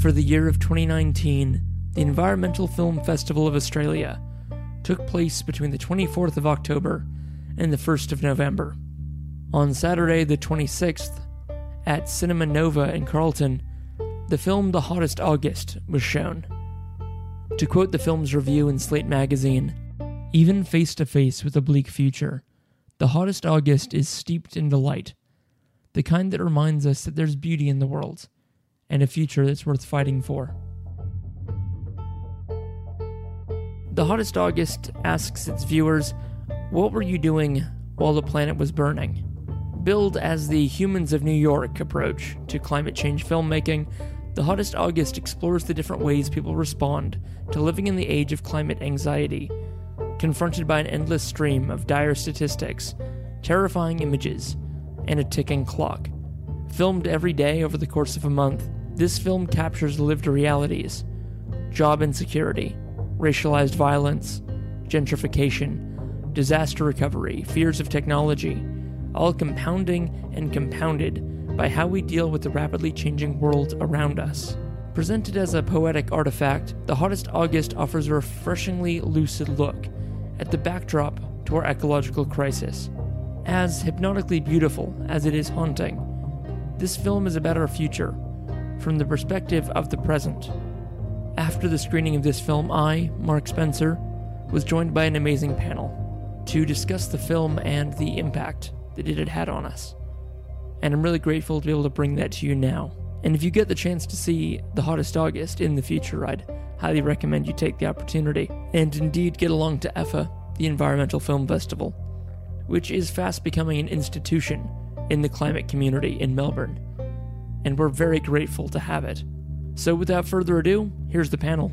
For the year of 2019, the Environmental Film Festival of Australia took place between the 24th of October and the 1st of November. On Saturday the 26th, at Cinema Nova in Carlton, the film The Hottest August was shown. To quote the film's review in Slate magazine, "Even face to face with a bleak future, The Hottest August is steeped in delight, the kind that reminds us that there's beauty in the world, and a future that's worth fighting for." The Hottest August asks its viewers, what were you doing while the planet was burning? Billed as the Humans of New York approach to climate change filmmaking, The Hottest August explores the different ways people respond to living in the age of climate anxiety, confronted by an endless stream of dire statistics, terrifying images, and a ticking clock. Filmed every day over the course of a month, this film captures lived realities: job insecurity, racialized violence, gentrification, disaster recovery, fears of technology, all compounding and compounded by how we deal with the rapidly changing world around us. Presented as a poetic artifact, The Hottest August offers a refreshingly lucid look at the backdrop to our ecological crisis. As hypnotically beautiful as it is haunting, this film is about our future, from the perspective of the present. After the screening of this film, I, Mark Spencer, was joined by an amazing panel to discuss the film and the impact that it had had on us. And I'm really grateful to be able to bring that to you now. And if you get the chance to see The Hottest August in the future, I'd highly recommend you take the opportunity and indeed get along to EFA, the Environmental Film Festival, which is fast becoming an institution in the climate community in Melbourne. And we're very grateful to have it. So without further ado, here's the panel.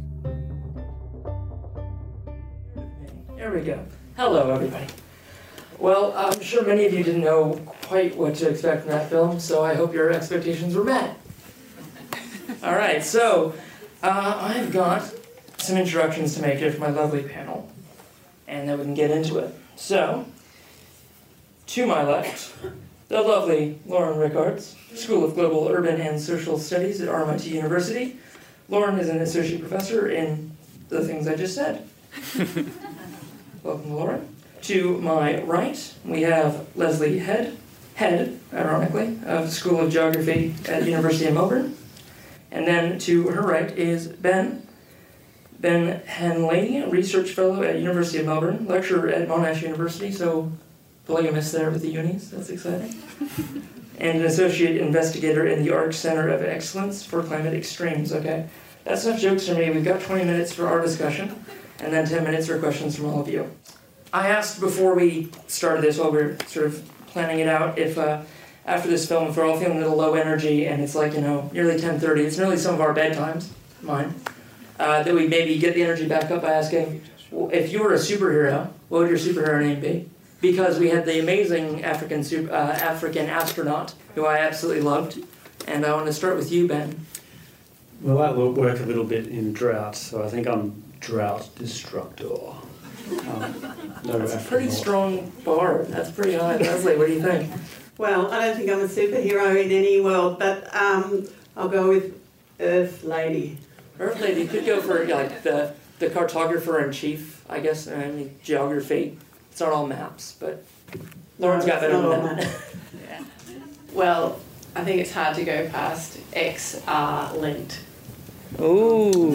There we go. Hello, everybody. Well, I'm sure many of you didn't know quite what to expect from that film, so I hope your expectations were met. All right, so I've got some introductions to make here for my lovely panel, and then we can get into it. So, to my left, the lovely Lauren Rickards, School of Global Urban and Social Studies at RMIT University. Lauren is an associate professor in the things I just said. Welcome, Lauren. To my right, we have Leslie Head, ironically, of the School of Geography at the University of Melbourne. And then to her right is Ben Henley, Research Fellow at University of Melbourne, lecturer at Monash University, so polygamous there with the unis, that's exciting. And an associate investigator in the ARC Center of Excellence for Climate Extremes, okay? That's enough jokes for me. We've got 20 minutes for our discussion, and then 10 minutes for questions from all of you. I asked before we started this, while we were sort of planning it out, if after this film, if we're all feeling a little low energy, and it's like, nearly 10:30, it's nearly some of our bedtimes, mine, that we maybe get the energy back up by asking, well, if you were a superhero, what would your superhero name be? Because we had the amazing African astronaut, who I absolutely loved, and I want to start with you, Ben. Well, that will work a little bit in drought, so I think I'm Drought Destructor. That's a pretty strong bar. That's pretty high. Leslie, what do you think? Well, I don't think I'm a superhero in any world, but I'll go with Earth Lady. Earth Lady could go for like the cartographer in chief, I guess. I mean, geography. It's not all maps, but Lauren's got better than that. Yeah. Well, I think it's hard to go past XR linked. Ooh.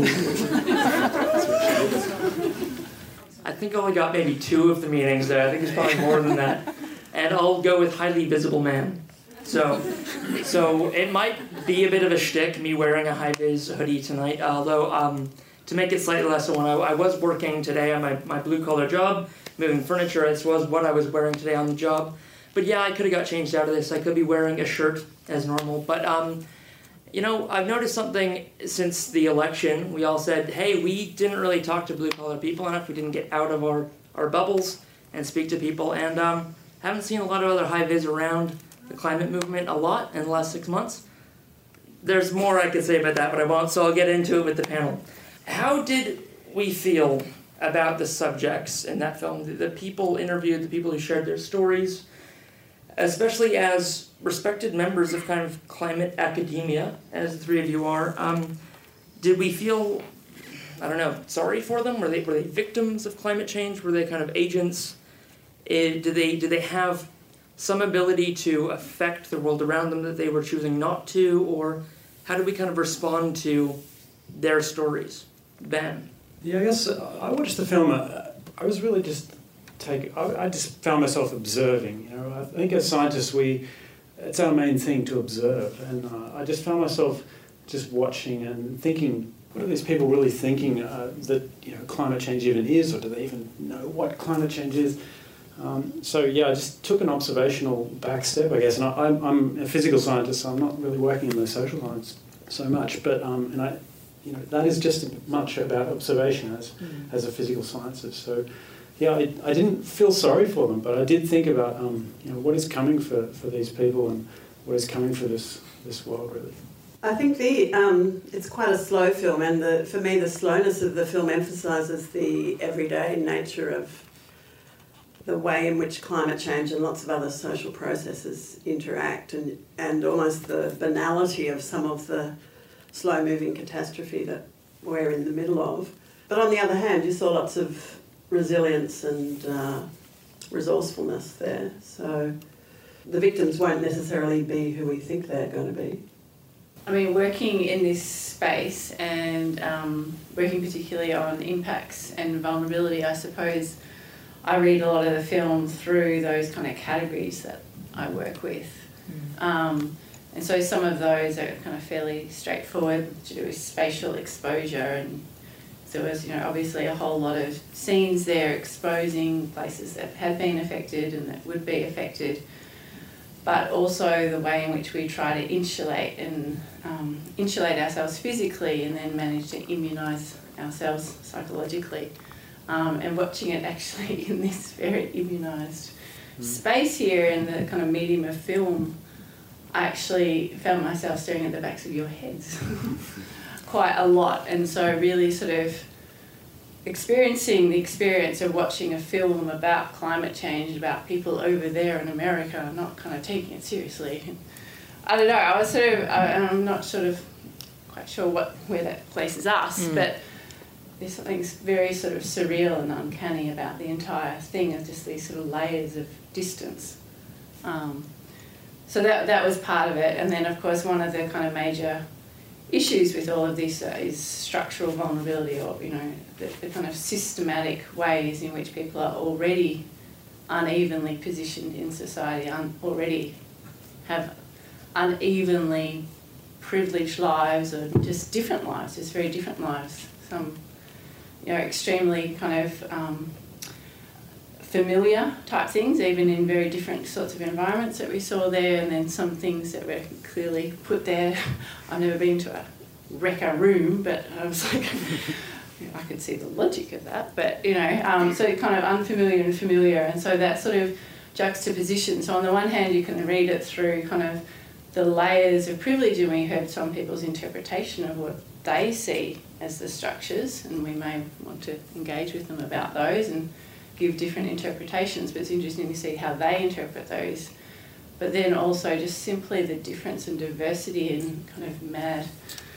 I think I only got maybe 2 of the meanings there. I think it's probably more than that. And I'll go with highly visible man. So it might be a bit of a shtick, me wearing a high-vis hoodie tonight, although to make it slightly less of one, I was working today on my blue-collar job, moving furniture. This was what I was wearing today on the job. But yeah, I could have got changed out of this. I could be wearing a shirt as normal. But, I've noticed something since the election. We all said, hey, we didn't really talk to blue-collar people enough. We didn't get out of our bubbles and speak to people. And haven't seen a lot of other high-vis around the climate movement a lot in the last 6 months. There's more I could say about that, but I won't, so I'll get into it with the panel. How did we feel about the subjects in that film? The people interviewed, the people who shared their stories, especially as respected members of kind of climate academia, as the three of you are. did we feel, I don't know, sorry for them? Were they victims of climate change? Were they kind of agents? Did they have some ability to affect the world around them that they were choosing not to? Or how do we kind of respond to their stories? Ben? Yeah, I guess I watched the film. I was really just I just found myself observing. I think as scientists, it's our main thing to observe, and I just found myself just watching and thinking, what are these people really thinking that climate change even is, or do they even know what climate change is? So I just took an observational back step, I guess. And I'm a physical scientist, so I'm not really working in the social science so much, but that is just as much about observation as a physical scientist. So, I didn't feel sorry for them, but I did think about what is coming for these people and what is coming for this world, really. I think it's quite a slow film, and for me the slowness of the film emphasises the everyday nature of the way in which climate change and lots of other social processes interact, and almost the banality of some of the slow-moving catastrophe that we're in the middle of. But on the other hand, you saw lots of resilience and resourcefulness there. So the victims won't necessarily be who we think they're going to be. I mean, working in this space and working particularly on impacts and vulnerability, I suppose I read a lot of the film through those kind of categories that I work with. And so some of those are kind of fairly straightforward to do with spatial exposure, and there was, obviously a whole lot of scenes there exposing places that had been affected and that would be affected, but also the way in which we try to insulate ourselves physically and then manage to immunise ourselves psychologically. And watching it actually in this very immunised space here in the kind of medium of film, I actually found myself staring at the backs of your heads quite a lot, and so really sort of experiencing the experience of watching a film about climate change, about people over there in America, not kind of taking it seriously. I don't know, I was I'm not quite sure where that places us, but there's something very sort of surreal and uncanny about the entire thing of just these sort of layers of distance. So that was part of it, and then of course one of the kind of major issues with all of this is structural vulnerability, or the kind of systematic ways in which people are already unevenly positioned in society, already have unevenly privileged lives, or just different lives, just very different lives. Some extremely kind of familiar type things, even in very different sorts of environments that we saw there, and then some things that were clearly put there. I've never been to a wrecker room, but I was like, I could see the logic of that, but so kind of unfamiliar and familiar, and so that sort of juxtaposition. So on the one hand, you can read it through kind of the layers of privilege, and we heard some people's interpretation of what they see as the structures, and we may want to engage with them about those and give different interpretations, but it's interesting to see how they interpret those. But then also just simply the difference and diversity and kind of mad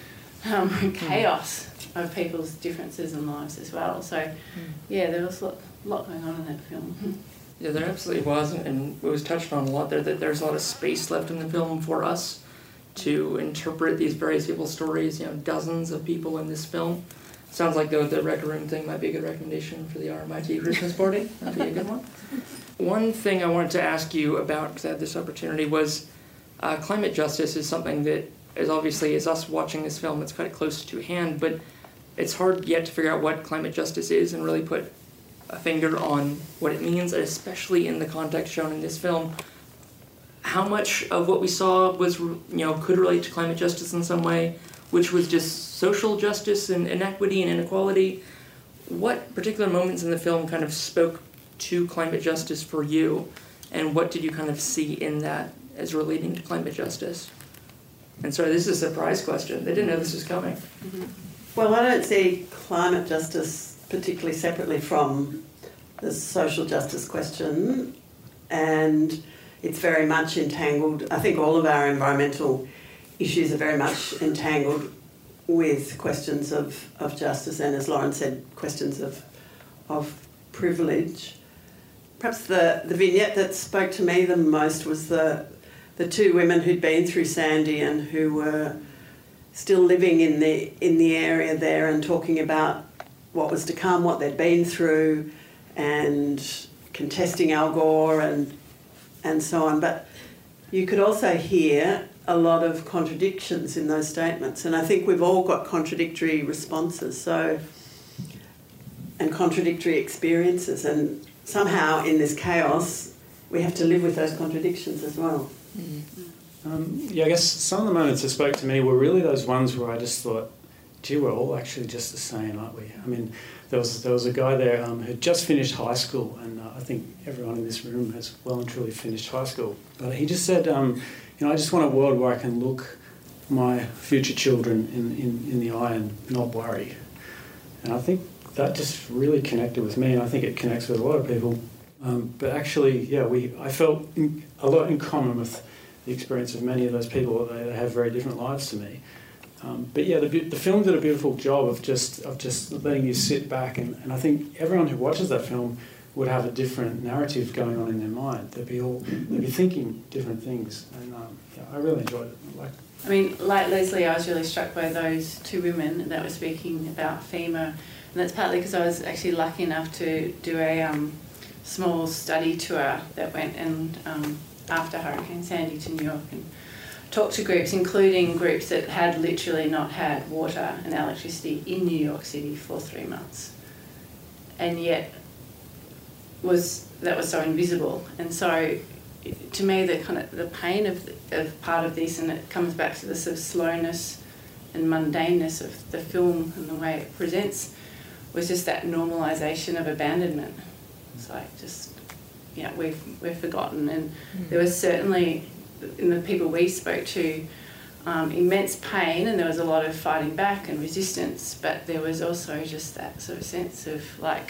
chaos of people's differences in lives as well. So there was a lot going on in that film. Yeah, there absolutely was, and it was touched on a lot there, that there's a lot of space left in the film for us to interpret these various people's stories, dozens of people in this film. Sounds like the Wrecker Room thing might be a good recommendation for the RMIT Christmas party. That'd be a good one. One thing I wanted to ask you about, because I had this opportunity, was climate justice is something that is obviously, as us watching this film, it's quite close to hand, but it's hard yet to figure out what climate justice is and really put a finger on what it means, especially in the context shown in this film. How much of what we saw was, could relate to climate justice in some way, which was just social justice and inequity and inequality? What particular moments in the film kind of spoke to climate justice for you, and what did you kind of see in that as relating to climate justice? And sorry, this is a surprise question. They didn't know this was coming. Mm-hmm. Well, I don't see climate justice particularly separately from the social justice question, and it's very much entangled. I think all of our environmental issues are very much entangled with questions of justice and, as Lauren said, questions of privilege. Perhaps the vignette that spoke to me the most was the two women who'd been through Sandy and who were still living in the area there and talking about what was to come, what they'd been through, and contesting Al Gore and so on. But you could also hear a lot of contradictions in those statements, and I think we've all got contradictory responses, and contradictory experiences, and somehow in this chaos we have to live with those contradictions as well. I guess some of the moments that spoke to me were really those ones where I just thought, gee, we're all actually just the same, aren't we? I mean, there was a guy there who'd just finished high school, and I think everyone in this room has well and truly finished high school. But he just said, I just want a world where I can look my future children in the eye and not worry. And I think that just really connected with me, and I think it connects with a lot of people. But actually, I felt a lot in common with the experience of many of those people. They have very different lives to me. But yeah, the film did a beautiful job of just letting you sit back, and I think everyone who watches that film would have a different narrative going on in their mind. They'd be thinking different things, and I really enjoyed it. I mean, like Leslie, I was really struck by those two women that were speaking about FEMA, and that's partly because I was actually lucky enough to do a small study tour that went and after Hurricane Sandy to New York and talked to groups, including groups that had literally not had water and electricity in New York City for 3 months, and yet that was so invisible. And so, to me, the pain of part of this, and it comes back to the sort of slowness and mundaneness of the film and the way it presents, was just that normalisation of abandonment. It's like we've forgotten, and there was certainly, in the people we spoke to, immense pain, and there was a lot of fighting back and resistance, but there was also just that sort of sense of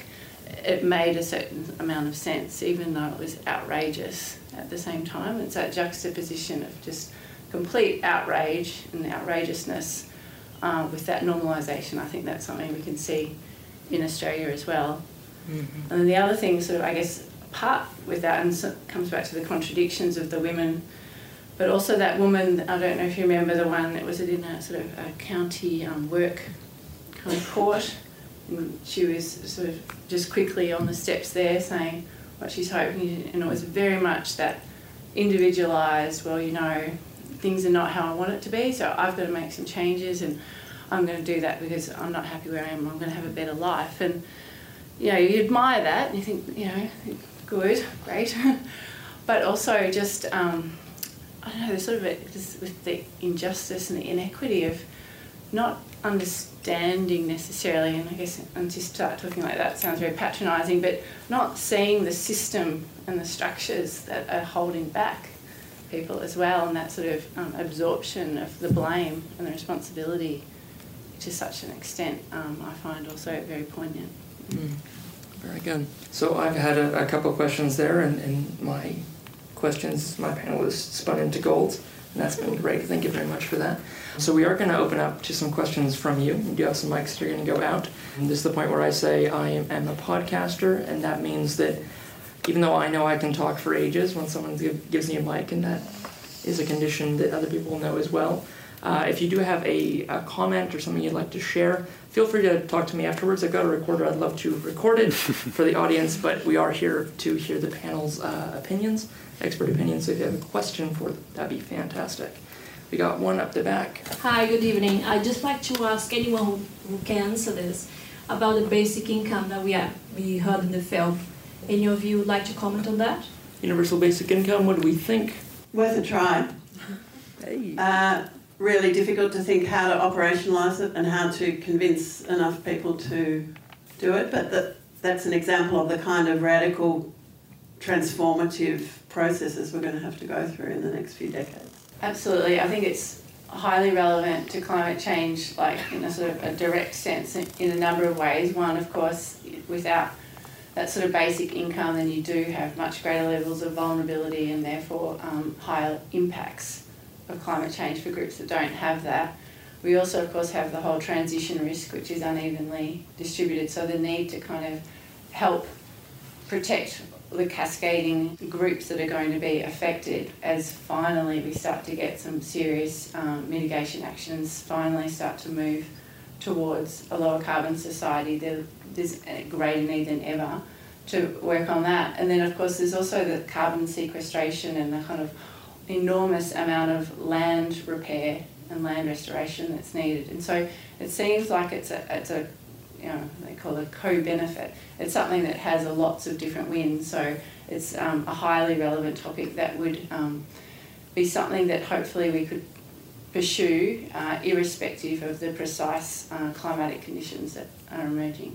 it made a certain amount of sense, even though it was outrageous at the same time. It's that juxtaposition of just complete outrage and outrageousness with that normalisation. I think that's something we can see in Australia as well. Mm-hmm. And the other thing, sort of, I guess, part with that, and so comes back to the contradictions of the women, but also that woman, I don't know if you remember the one that was in a sort of a county work kind of court, and she was sort of just quickly on the steps there saying what she's hoping, and it was very much that individualised, things are not how I want it to be, so I've got to make some changes, and I'm going to do that because I'm not happy where I am, I'm going to have a better life. And you admire that, and you think, good, great, but also just, I don't know, there's sort of just with the injustice and the inequity of not understanding necessarily, and I guess once you start talking like that, it sounds very patronising, but not seeing the system and the structures that are holding back people as well, and that sort of absorption of the blame and the responsibility to such an extent, I find also very poignant. Very good. So I've had a couple of questions there, and my panelists spun into gold, and that's been great. Thank you very much for that. So we are going to open up to some questions from you. We do have some mics that are going to go out. And this is the point where I say I am a podcaster, and that means that even though I know I can talk for ages when someone gives me a mic, and that is a condition that other people know as well, if you do have a comment or something you'd like to share, feel free to talk to me afterwards. I've got a recorder. I'd love to record it for the audience, but we are here to hear the panel's opinions, expert opinions. So if you have a question for them, that'd be fantastic. We got one up the back. Hi, good evening. I'd just like to ask anyone who can answer this about the basic income that we heard in the film. In your view, would like to comment on that? Universal basic income, what do we think? Worth a try. Hey. Really difficult to think how to operationalise it and how to convince enough people to do it, but that's an example of the kind of radical, transformative processes we're going to have to go through in the next few decades. Absolutely. I think it's highly relevant to climate change, in a sort of a direct sense in a number of ways. One, of course, without that sort of basic income, then you do have much greater levels of vulnerability and therefore higher impacts of climate change for groups that don't have that. We also, of course, have the whole transition risk, which is unevenly distributed. So the need to kind of help protect the cascading groups that are going to be affected as finally we start to get some serious mitigation actions, finally start to move towards a lower carbon society. There's a greater need than ever to work on that. And then, of course, there's also the carbon sequestration and the kind of enormous amount of land repair and land restoration that's needed. And so it seems like it's a they call it a co-benefit. It's something that has lots of different wins. So it's a highly relevant topic that would be something that hopefully we could pursue irrespective of the precise climatic conditions that are emerging.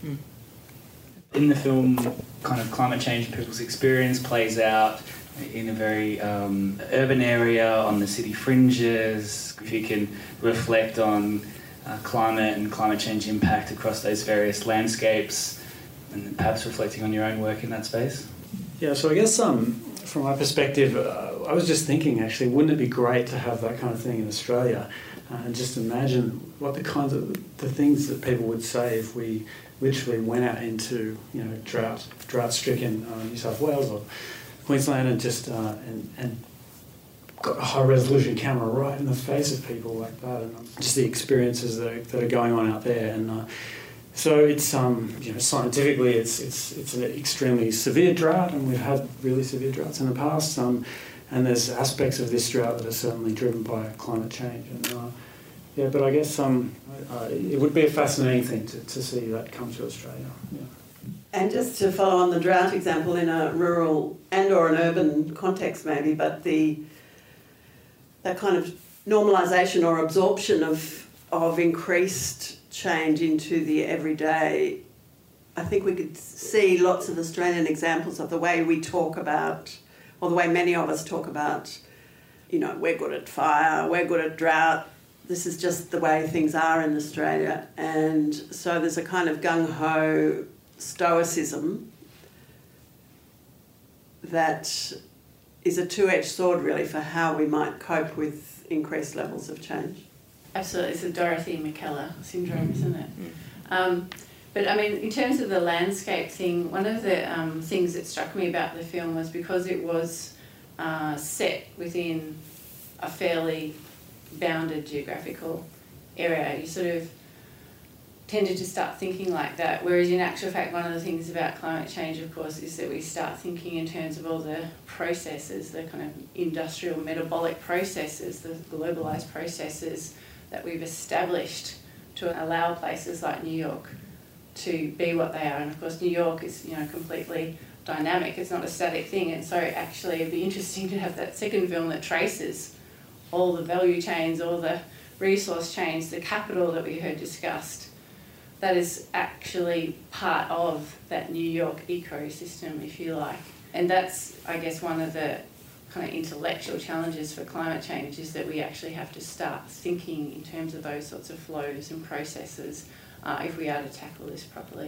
In the film, kind of climate change, people's experience plays out in a very urban area, on the city fringes. If you can reflect on climate and climate change impact across those various landscapes, and perhaps reflecting on your own work in that space. Yeah, so I guess from my perspective, I was just thinking, actually, wouldn't it be great to have that kind of thing in Australia? And just imagine what the things that people would say if we literally went out into drought-stricken New South Wales or Queensland and just and got a high-resolution camera right in the face of people like that, and just the experiences that are going on out there. And so it's scientifically it's an extremely severe drought, and we've had really severe droughts in the past. And there's aspects of this drought that are certainly driven by climate change. And but I guess it would be a fascinating thing to see that come to Australia. Yeah. And just to follow on the drought example in a rural and or an urban context maybe, but that kind of normalisation or absorption of increased change into the everyday, I think we could see lots of Australian examples of the way we talk about, or the way many of us talk about, we're good at fire, we're good at drought. This is just the way things are in Australia. And so there's a kind of gung-ho stoicism that is a two-edged sword, really, for how we might cope with increased levels of change. Absolutely. It's a Dorothy McKellar syndrome, isn't it? But, I mean, in terms of the landscape thing, one of the things that struck me about the film was because it was set within a fairly bounded geographical area, you sort of tended to start thinking like that, whereas in actual fact one of the things about climate change, of course, is that we start thinking in terms of all the processes, the kind of industrial metabolic processes, the globalised processes that we've established to allow places like New York to be what they are. And of course New York is completely dynamic, it's not a static thing, and so actually it'd be interesting to have that second film that traces all the value chains, all the resource chains, the capital that we heard discussed, that is actually part of that New York ecosystem, if you like. And that's, I guess, one of the kind of intellectual challenges for climate change, is that we actually have to start thinking in terms of those sorts of flows and processes if we are to tackle this properly.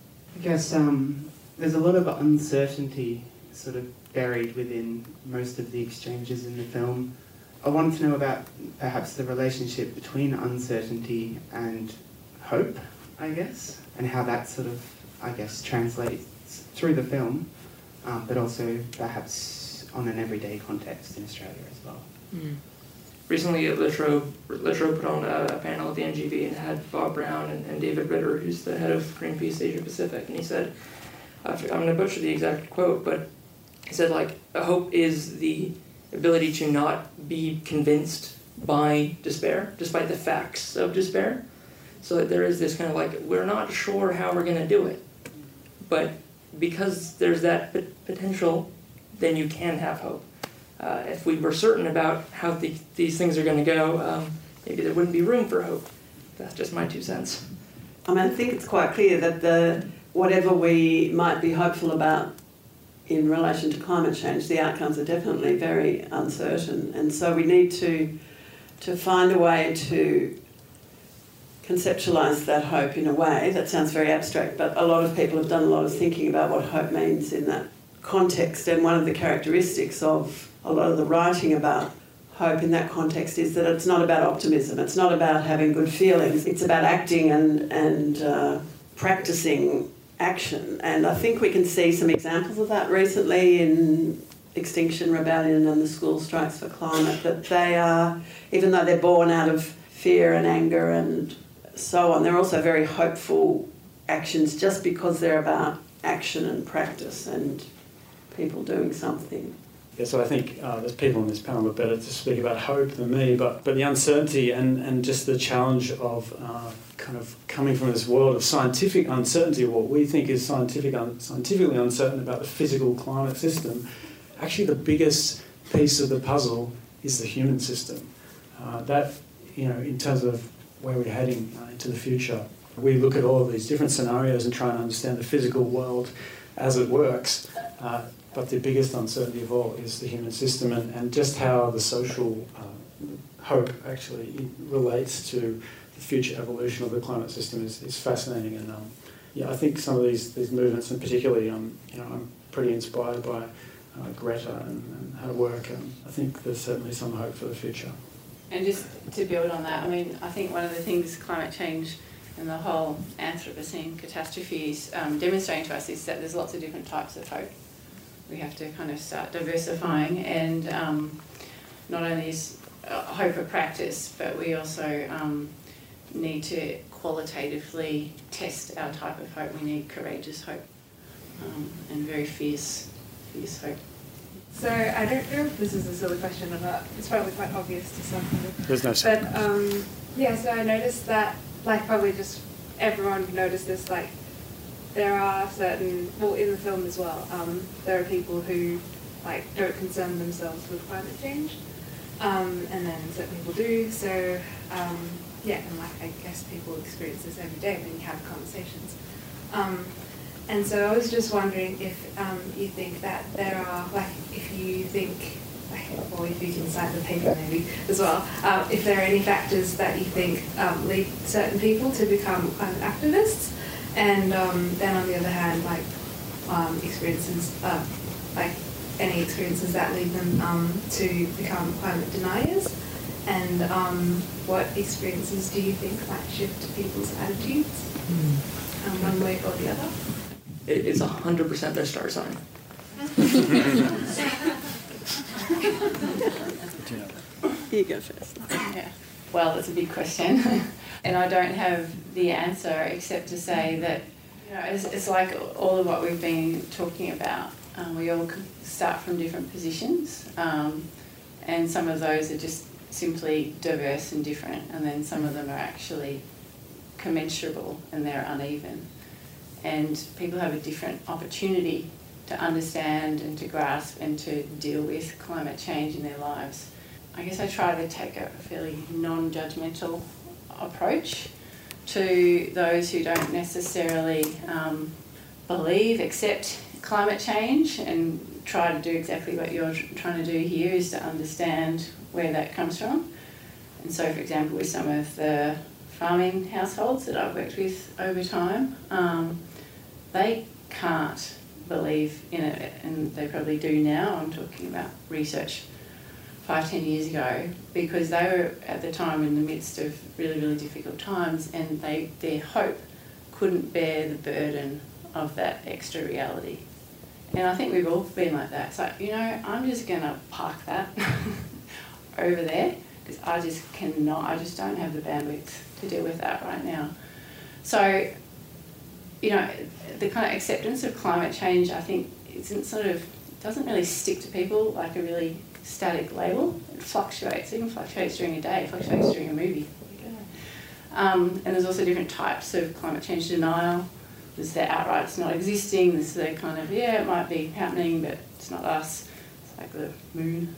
I guess there's a lot of uncertainty sort of buried within most of the exchanges in the film. I wanted to know about perhaps the relationship between uncertainty and hope, I guess, and how that sort of, I guess, translates through the film, but also perhaps on an everyday context in Australia as well. Recently, Litro put on a panel at the NGV and had Bob Brown and David Ritter, who's the head of Greenpeace Asia Pacific, and he said, I'm going to butcher the exact quote, but he said, hope is the ability to not be convinced by despair, despite the facts of despair. So that there is this kind of we're not sure how we're going to do it, but because there's that potential, then you can have hope. If we were certain about how these things are going to go, maybe there wouldn't be room for hope. That's just my 2 cents. I think it's quite clear that whatever we might be hopeful about in relation to climate change, the outcomes are definitely very uncertain, and so we need to find a way to conceptualise that hope in a way that sounds very abstract, but a lot of people have done a lot of thinking about what hope means in that context, and one of the characteristics of a lot of the writing about hope in that context is that it's not about optimism, it's not about having good feelings, it's about acting and practicing action. And I think we can see some examples of that recently in Extinction Rebellion and the School Strikes for Climate, that they are, even though they're born out of fear and anger and so on, they're also very hopeful actions just because they're about action and practice and people doing something. Yeah, so I think there's people on this panel that are better to speak about hope than me, but the uncertainty and just the challenge of kind of coming from this world of scientific uncertainty, what we think is scientifically uncertain about the physical climate system, actually the biggest piece of the puzzle is the human system. That, in terms of where we're heading into the future, we look at all of these different scenarios and try and understand the physical world as it works. But the biggest uncertainty of all is the human system and just how the social hope actually relates to the future evolution of the climate system is fascinating. And I think some of these movements, and particularly, I'm pretty inspired by Greta and her work. I think there's certainly some hope for the future. And just to build on that, I think one of the things climate change and the whole Anthropocene catastrophe is demonstrating to us is that there's lots of different types of hope. We have to kind of start diversifying, and not only is hope a practice, but we also need to qualitatively test our type of hope. We need courageous hope and very fierce hope. So I don't know if this is a silly question or not. It's probably quite obvious to some people. There's no sense. But so I noticed that, probably just everyone noticed this, there are certain, in the film as well, there are people who don't concern themselves with climate change, and then certain people do. So and I guess people experience this every day when you have conversations. And so I was just wondering if you think that there are, if you think, or if you can cite the paper maybe as well, if there are any factors that you think lead certain people to become climate activists, and then on the other hand, experiences, any experiences that lead them to become climate deniers, and what experiences do you think might shift people's attitudes one way or the other? It's 100% their star sign. You go first. Yeah. Well, that's a big question. And I don't have the answer except to say that, it's like all of what we've been talking about. We all start from different positions, and some of those are just simply diverse and different, and then some of them are actually commensurable and they're uneven. And people have a different opportunity to understand and to grasp and to deal with climate change in their lives. I guess I try to take a fairly non-judgmental approach to those who don't necessarily accept climate change, and try to do exactly what you're trying to do here, is to understand where that comes from. And so, for example, with some of the farming households that I've worked with over time, they can't believe in it, and they probably do now. I'm talking about research 5-10 years ago, because they were at the time in the midst of really, really difficult times, and their hope couldn't bear the burden of that extra reality. And I think we've all been like that. It's like, I'm just going to park that over there, because I just don't have the bandwidth to deal with that right now. So, the kind of acceptance of climate change, I think, doesn't really stick to people like a really static label. It fluctuates. It even fluctuates during a day, it fluctuates during a movie. And there's also different types of climate change denial. There's the outright it's not existing. There's the kind of, it might be happening, but it's not us. It's like the moon.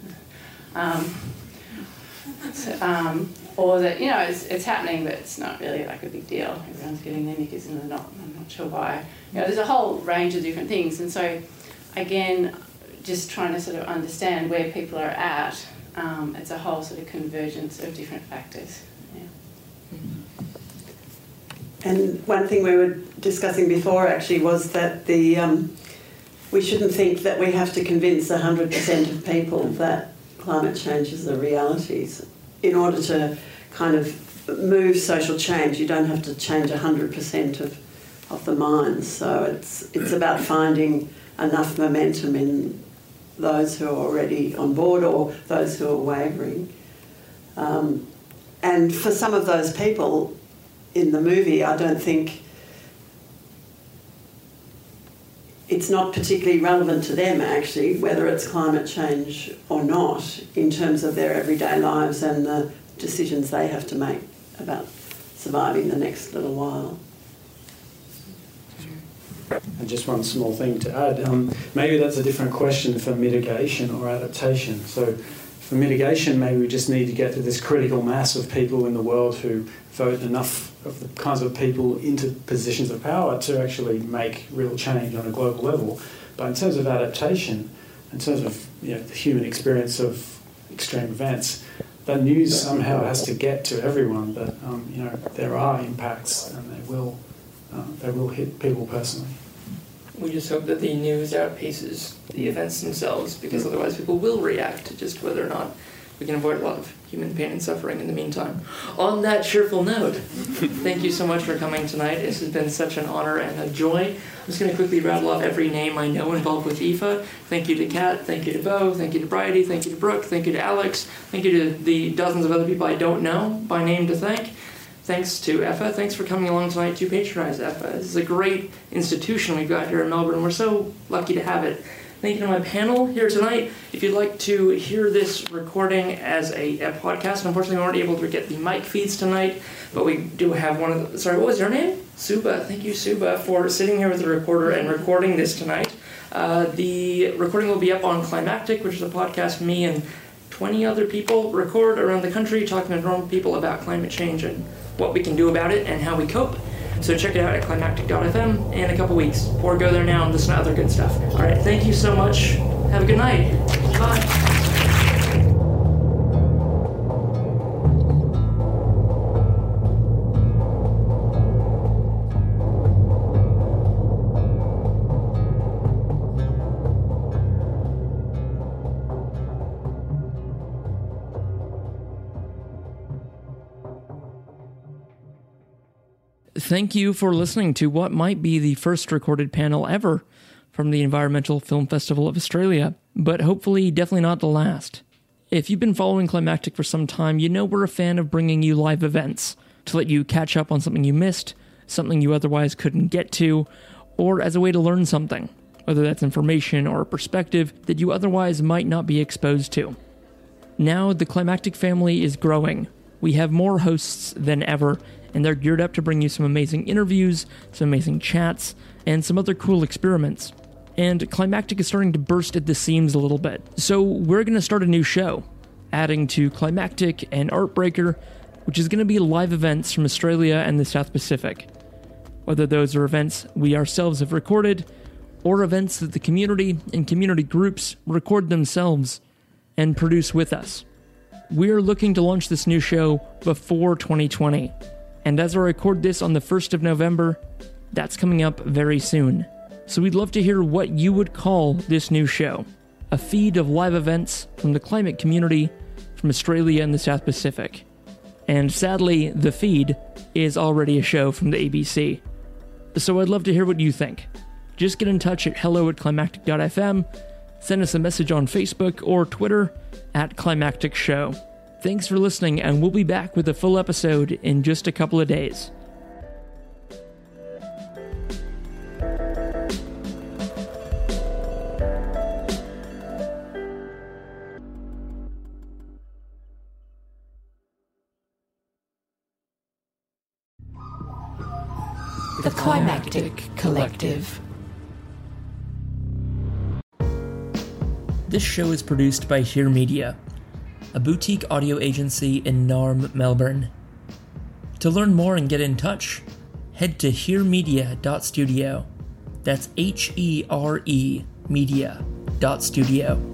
Or that, it's happening, but it's not really like a big deal. Everyone's getting their knickers in the knot. I'm not sure why. There's a whole range of different things. And so, again, just trying to sort of understand where people are at, it's a whole sort of convergence of different factors. Yeah. And one thing we were discussing before actually was that we shouldn't think that we have to convince 100% of people that climate change is a reality. In order to kind of move social change, you don't have to change 100% of the minds. So it's about finding enough momentum in those who are already on board or those who are wavering. And for some of those people in the movie, I don't think it's not particularly relevant to them, actually, whether it's climate change or not, in terms of their everyday lives and the decisions they have to make about surviving the next little while. And just one small thing to add, maybe that's a different question for mitigation or adaptation. So for mitigation, maybe we just need to get to this critical mass of people in the world who vote enough of the kinds of people into positions of power to actually make real change on a global level. But in terms of adaptation, in terms of the human experience of extreme events, that news somehow has to get to everyone that there are impacts and they will hit people personally. We just hope that the news outpaces the events themselves, because otherwise people will react to just whether or not we can avoid a lot of human pain and suffering in the meantime. On that cheerful note, thank you so much for coming tonight. This has been such an honor and a joy. I'm just going to quickly rattle off every name I know involved with IFA. Thank you to Kat, thank you to Bo, thank you to Bridie, thank you to Brooke, thank you to Alex, thank you to the dozens of other people I don't know by name to thank. Thanks to EFA. Thanks for coming along tonight to patronize EFA. This is a great institution we've got here in Melbourne. We're so lucky to have it. Thank you to my panel here tonight. If you'd like to hear this recording as a podcast, unfortunately we weren't able to get the mic feeds tonight, but we do have one of the... Sorry, what was your name? Suba. Thank you, Suba, for sitting here with the recorder and recording this tonight. The recording will be up on Climactic, which is a podcast me and 20 other people record around the country talking to normal people about climate change and what we can do about it and how we cope. So check it out at climactic.fm in a couple weeks, or go there now and listen to other good stuff. All right, thank you so much. Have a good night. Bye. Thank you for listening to what might be the first recorded panel ever from the Environmental Film Festival of Australia, but hopefully definitely not the last. If you've been following Climactic for some time, you know we're a fan of bringing you live events to let you catch up on something you missed, something you otherwise couldn't get to, or as a way to learn something, whether that's information or a perspective that you otherwise might not be exposed to. Now, the Climactic family is growing. We have more hosts than ever, and they're geared up to bring you some amazing interviews, some amazing chats, and some other cool experiments. And Climactic is starting to burst at the seams a little bit. So we're going to start a new show, adding to Climactic and Artbreaker, which is going to be live events from Australia and the South Pacific. Whether those are events we ourselves have recorded, or events that the community and community groups record themselves and produce with us. We're looking to launch this new show before 2020. And as I record this on the 1st of November, that's coming up very soon. So we'd love to hear what you would call this new show. A feed of live events from the climate community from Australia and the South Pacific. And sadly, the feed is already a show from the ABC. So I'd love to hear what you think. Just get in touch at hello@climactic.fm, send us a message on Facebook or Twitter at Climactic Show. Thanks for listening, and we'll be back with a full episode in just a couple of days. The Climactic Collective. This show is produced by Hear Media, a boutique audio agency in Narm, Melbourne. To learn more and get in touch, head to hearmedia.studio. That's HERE media.studio.